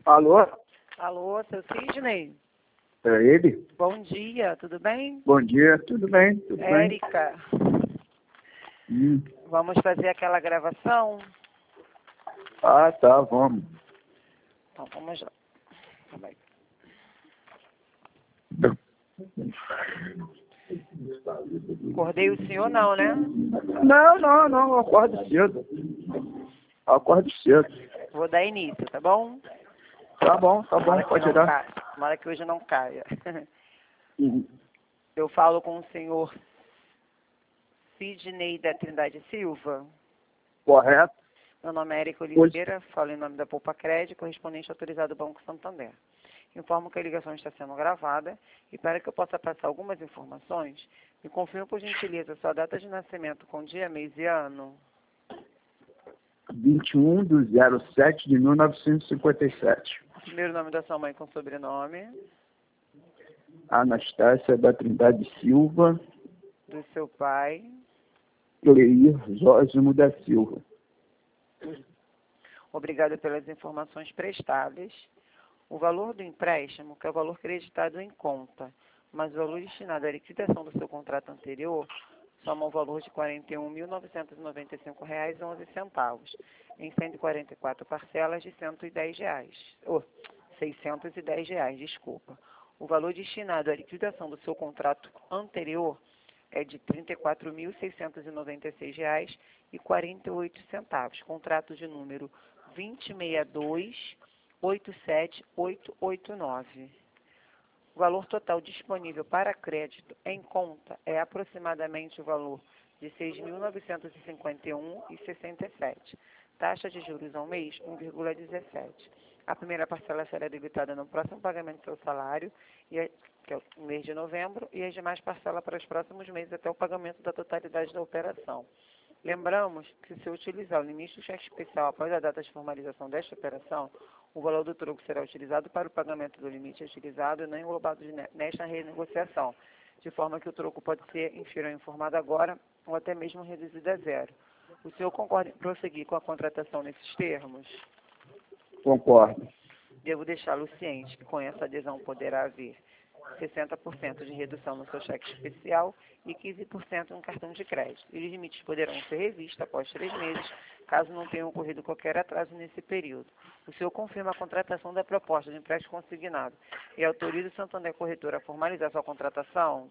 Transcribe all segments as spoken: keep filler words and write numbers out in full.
Alô? Alô, seu Sidney? É ele? Bom dia, tudo bem? Bom dia, tudo bem? Tudo bem? Érica, Hum. vamos fazer aquela gravação? Ah, tá, vamos. Então, vamos lá. Calma aí. Acordei o senhor não, né? Não, não, não, eu acordo cedo. Eu acordo cedo. Vou dar início, tá bom? Tá bom, tá bom, Tomara que pode não dar. caia. Tomara que hoje não caia. Uhum. Eu falo com o senhor Sidney da Trindade Silva. Correto? Meu nome é Érica Oliveira, falo em nome da Poupa Crédito, correspondente autorizado do Banco Santander. Informo que a ligação está sendo gravada e para que eu possa passar algumas informações, me confirme por gentileza sua data de nascimento com dia, mês e ano. vinte e um de zero sete de mil novecentos e cinquenta e sete. Primeiro nome da sua mãe com sobrenome. Anastácia da Trindade Silva, Do seu pai. Cleir Zósimo da Silva. Obrigada pelas informações prestadas. O valor do empréstimo, que é o valor creditado em conta, mas o valor destinado à liquidação do seu contrato anterior, soma o valor de quarenta e um mil novecentos e noventa e cinco reais e onze centavos, em cento e quarenta e quatro parcelas de cento e dez reais, ou seiscentos e dez reais, desculpa. O valor destinado à liquidação do seu contrato anterior é de trinta e quatro mil seiscentos e noventa e seis reais e quarenta e oito centavos, contrato de número vinte e seis dois oito sete oito oito nove. O valor total disponível para crédito em conta é aproximadamente o valor de seis mil novecentos e cinquenta e um reais e sessenta e sete centavos. Taxa de juros ao mês, um vírgula dezessete. A primeira parcela será debitada no próximo pagamento do seu salário, e a, que é o mês de novembro, e as demais parcelas para os próximos meses até o pagamento da totalidade da operação. Lembramos que, se utilizar o limite do cheque especial após a data de formalização desta operação, o valor do troco será utilizado para o pagamento do limite utilizado e não englobado nesta renegociação, de forma que o troco pode ser inferior informado agora ou até mesmo reduzido a zero. O senhor concorda em prosseguir com a contratação nesses termos? Concordo. Devo deixá-lo ciente que com essa adesão poderá haver sessenta por cento de redução no seu cheque especial e quinze por cento no cartão de crédito. E os limites poderão ser revistos após três meses, caso não tenha ocorrido qualquer atraso nesse período. O senhor confirma a contratação da proposta de empréstimo consignado e autoriza o Santander Corretora a formalizar sua contratação?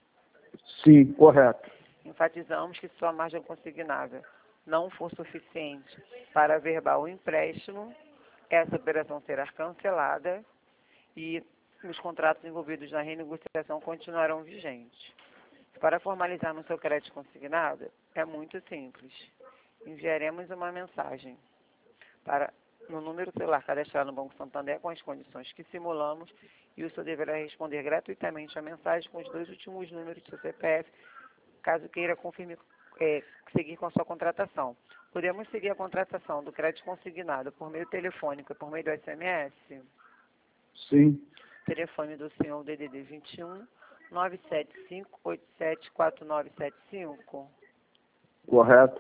Sim, correto. Enfatizamos que se sua margem consignável não for suficiente para averbar o empréstimo, essa operação será cancelada e os contratos envolvidos na renegociação continuarão vigentes. Para formalizar no seu crédito consignado, é muito simples. Enviaremos uma mensagem para, no número celular cadastrado no Banco Santander com as condições que simulamos, e o senhor deverá responder gratuitamente a mensagem com os dois últimos números do seu C P F, caso queira confirme, é, seguir com a sua contratação. Podemos seguir a contratação do crédito consignado por meio telefônico e por meio do S M S? Sim. Telefone do senhor D D D vinte e um, nove sete cinco, oito sete quatro nove sete cinco. Correto.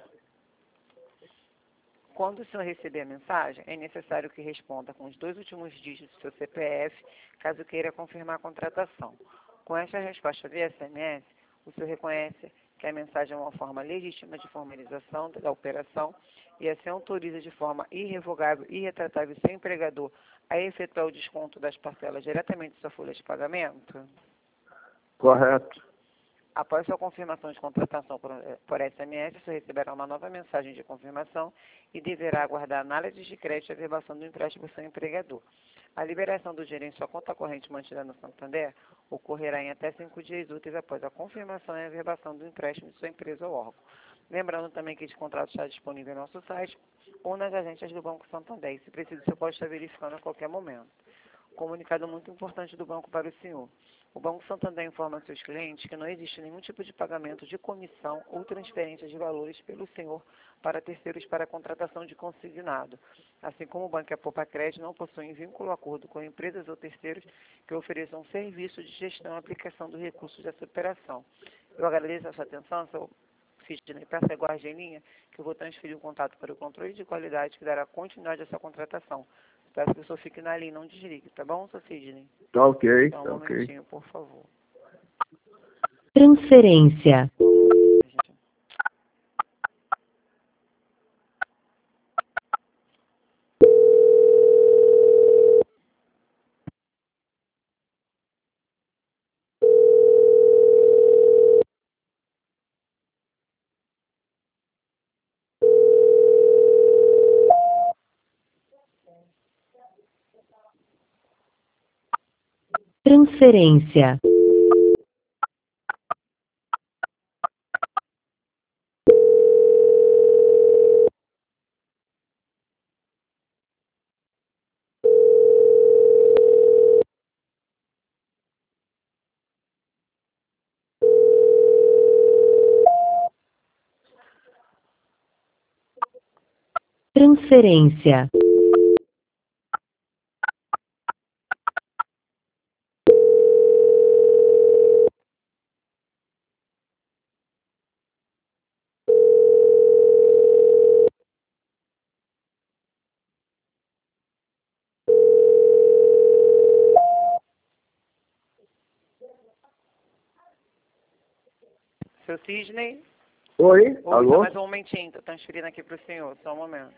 Quando o senhor receber a mensagem, é necessário que responda com os dois últimos dígitos do seu C P F, caso queira confirmar a contratação. Com esta resposta via S M S, o senhor reconhece que a mensagem é uma forma legítima de formalização da operação e assim autoriza de forma irrevogável e irretratável seu empregador a efetuar o desconto das parcelas diretamente de sua folha de pagamento? Correto. Após sua confirmação de contratação por, por S M S, você receberá uma nova mensagem de confirmação e deverá aguardar análise de crédito e averbação do empréstimo do seu empregador. A liberação do dinheiro em sua conta corrente mantida no Santander ocorrerá em até cinco dias úteis após a confirmação e averbação do empréstimo de sua empresa ou órgão. Lembrando também que este contrato está disponível no nosso site ou nas agências do Banco Santander. E, se preciso, você pode estar verificando a qualquer momento. Comunicado muito importante do banco para o senhor. O Banco Santander informa aos seus clientes que não existe nenhum tipo de pagamento de comissão ou transferência de valores pelo senhor para terceiros para a contratação de consignado. Assim como o Banco e a Poupa Crédito não possuem vínculo ou acordo com empresas ou terceiros que ofereçam serviço de gestão e aplicação dos recursos dessa operação. Eu agradeço a sua atenção, seu Sidney, peço aguarde em linha que eu vou transferir o contato para o controle de qualidade que dará continuidade a essa contratação. Peço que o senhor fique na linha, não desligue, tá bom, seu Sidney? Tá ok, Só um tá ok. momentinho, por favor. Transferência. Transferência. Transferência. Seu Sidney? Oi, Oi, só alô? mais um momentinho, tô transferindo aqui pro senhor, só um momento.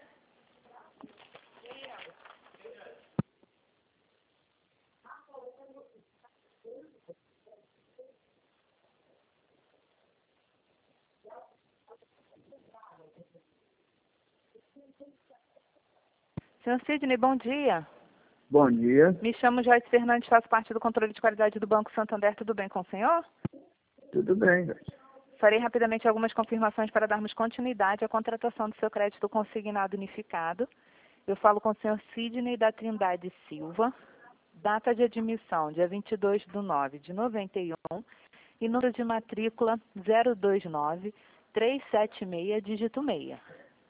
Senhor Sidney, bom dia. Bom dia, Me chamo Joyce Fernandes, faço parte do controle de qualidade do Banco Santander. Tudo bem com o senhor? tudo bem, velho? Farei rapidamente algumas confirmações para darmos continuidade à contratação do seu crédito consignado unificado. Eu falo com o senhor Sidney da Trindade Silva. Data de admissão, dia vinte e dois de nove de noventa e um. E número de matrícula zero dois nove três sete seis, dígito seis.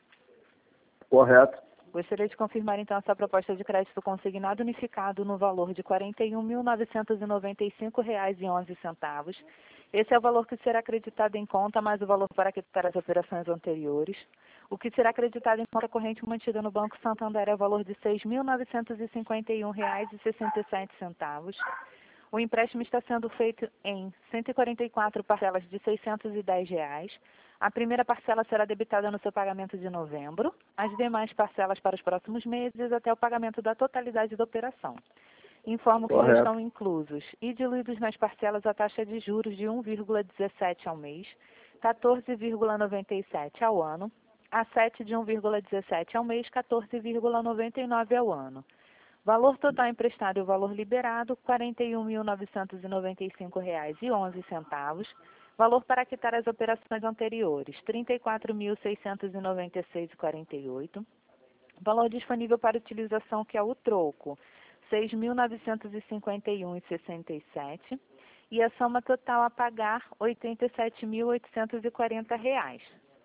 Correto. Gostaria de confirmar, então, essa proposta de crédito consignado unificado no valor de quarenta e um mil novecentos e noventa e cinco reais e onze centavos. Esse é o valor que será acreditado em conta, mais o valor para quitar as operações anteriores. O que será acreditado em conta corrente mantida no Banco Santander é o valor de seis mil novecentos e cinquenta e um reais e sessenta e sete centavos. O empréstimo está sendo feito em cento e quarenta e quatro parcelas de seiscentos e dez reais. A primeira parcela será debitada no seu pagamento de novembro, as demais parcelas para os próximos meses até o pagamento da totalidade da operação. Informo que já Correto. estão inclusos e diluídos nas parcelas a taxa de juros de um vírgula dezessete ao mês, quatorze vírgula noventa e sete ao ano, a sete de um vírgula dezessete ao mês, quatorze vírgula noventa e nove ao ano. Valor total emprestado e o valor liberado, quarenta e um mil novecentos e noventa e cinco reais e onze centavos. Valor para quitar as operações anteriores, trinta e quatro mil seiscentos e noventa e seis reais e quarenta e oito centavos. Valor disponível para utilização, que é o troco, seis mil novecentos e cinquenta e um reais e sessenta e sete centavos. E a soma total a pagar, oitenta e sete mil oitocentos e quarenta reais.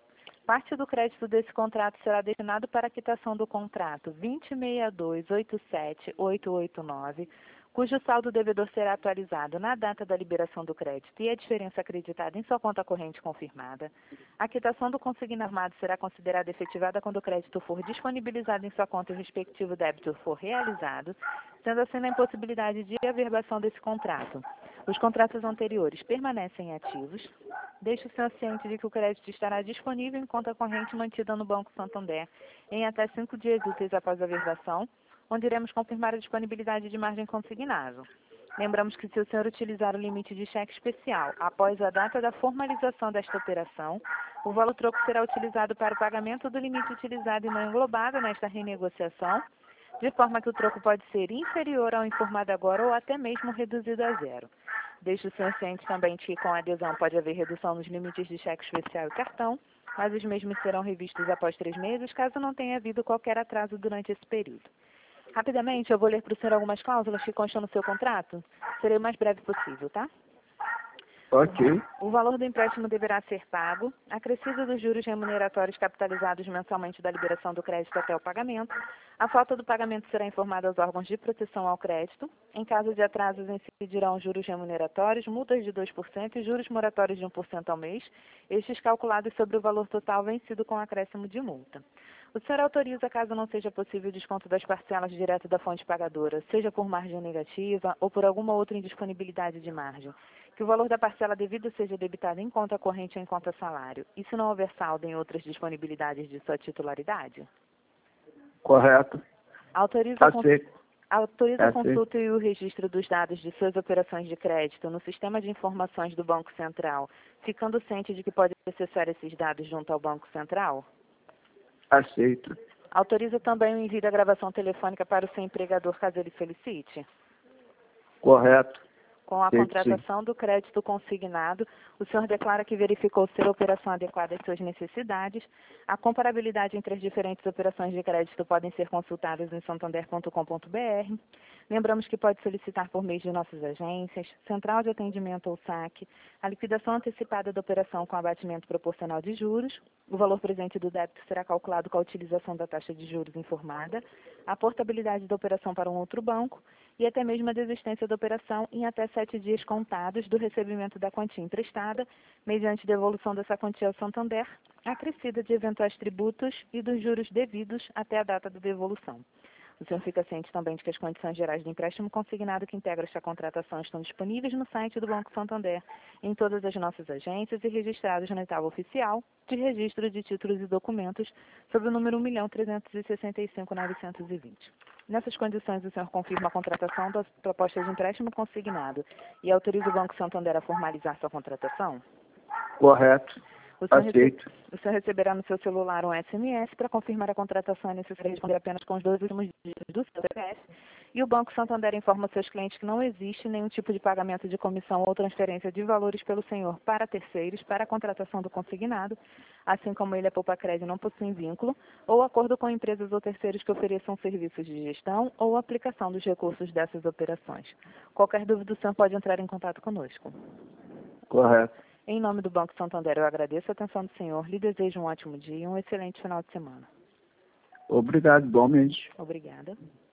Parte do crédito desse contrato será destinado para a quitação do contrato vinte seis dois oito sete oito oito nove, cujo saldo devedor será atualizado na data da liberação do crédito e a diferença acreditada em sua conta corrente confirmada. A quitação do consignado armado será considerada efetivada quando o crédito for disponibilizado em sua conta e o respectivo débito for realizado, sendo assim na impossibilidade de averbação desse contrato. Os contratos anteriores permanecem ativos. Deixe o senhor ciente de que o crédito estará disponível em conta corrente mantida no Banco Santander em até cinco dias úteis após a averbação, onde iremos confirmar a disponibilidade de margem consignável. Lembramos que, se o senhor utilizar o limite de cheque especial após a data da formalização desta operação, o valor troco será utilizado para o pagamento do limite utilizado e não englobado nesta renegociação, de forma que o troco pode ser inferior ao informado agora ou até mesmo reduzido a zero. Deixe o senhor ciente também que, com a adesão, pode haver redução nos limites de cheque especial e cartão, mas os mesmos serão revistos após três meses, caso não tenha havido qualquer atraso durante esse período. Rapidamente, eu vou ler para o senhor algumas cláusulas que constam no seu contrato. Serei o mais breve possível, tá? Ok. O valor do empréstimo deverá ser pago, acrescido dos juros remuneratórios capitalizados mensalmente da liberação do crédito até o pagamento. A falta do pagamento será informada aos órgãos de proteção ao crédito. Em caso de atrasos, incidirão juros remuneratórios, multas de dois por cento e juros moratórios de um por cento ao mês, estes calculados sobre o valor total vencido com acréscimo de multa. O senhor autoriza, caso não seja possível o desconto das parcelas direto da fonte pagadora, seja por margem negativa ou por alguma outra indisponibilidade de margem, que o valor da parcela devida seja debitado em conta corrente ou em conta salário, e se não houver saldo em outras disponibilidades de sua titularidade? Correto. Autoriza, a cons- Aceito. autoriza a Aceito. consulta e o registro dos dados de suas operações de crédito no sistema de informações do Banco Central, ficando ciente de que pode acessar esses dados junto ao Banco Central? Aceito. Autoriza também o envio da gravação telefônica para o seu empregador, caso ele solicite? Correto. Com a Sim, contratação do crédito consignado, o senhor declara que verificou ser a operação adequada às suas necessidades. A comparabilidade entre as diferentes operações de crédito podem ser consultadas em santander ponto com ponto br. Lembramos que pode solicitar por meio de nossas agências, central de atendimento ou saque, a liquidação antecipada da operação com abatimento proporcional de juros. O valor presente do débito será calculado com a utilização da taxa de juros informada, a portabilidade da operação para um outro banco e até mesmo a desistência da operação em até sete dias contados do recebimento da quantia emprestada, mediante devolução dessa quantia ao Santander, acrescida de eventuais tributos e dos juros devidos até a data da devolução. O senhor fica ciente também de que as condições gerais do empréstimo consignado que integra esta contratação estão disponíveis no site do Banco Santander, em todas as nossas agências e registrados na etapa oficial de registro de títulos e documentos sob o número um milhão trezentos e sessenta e cinco mil novecentos e vinte. Nessas condições, o senhor confirma a contratação das propostas de empréstimo consignado e autoriza o Banco Santander a formalizar sua contratação? Correto. O senhor, Aceito. rece... o senhor receberá no seu celular um S M S para confirmar a contratação. É necessário responder apenas com os dois últimos dígitos do seu C P F. E o Banco Santander informa seus clientes que não existe nenhum tipo de pagamento de comissão ou transferência de valores pelo senhor para terceiros para a contratação do consignado, assim como ele, a Poupa Crédito, não possui vínculo ou acordo com empresas ou terceiros que ofereçam serviços de gestão ou aplicação dos recursos dessas operações. Qualquer dúvida, o senhor pode entrar em contato conosco. Correto. Em nome do Banco Santander, eu agradeço a atenção do senhor, lhe desejo um ótimo dia e um excelente final de semana. Obrigado, igualmente. Obrigada.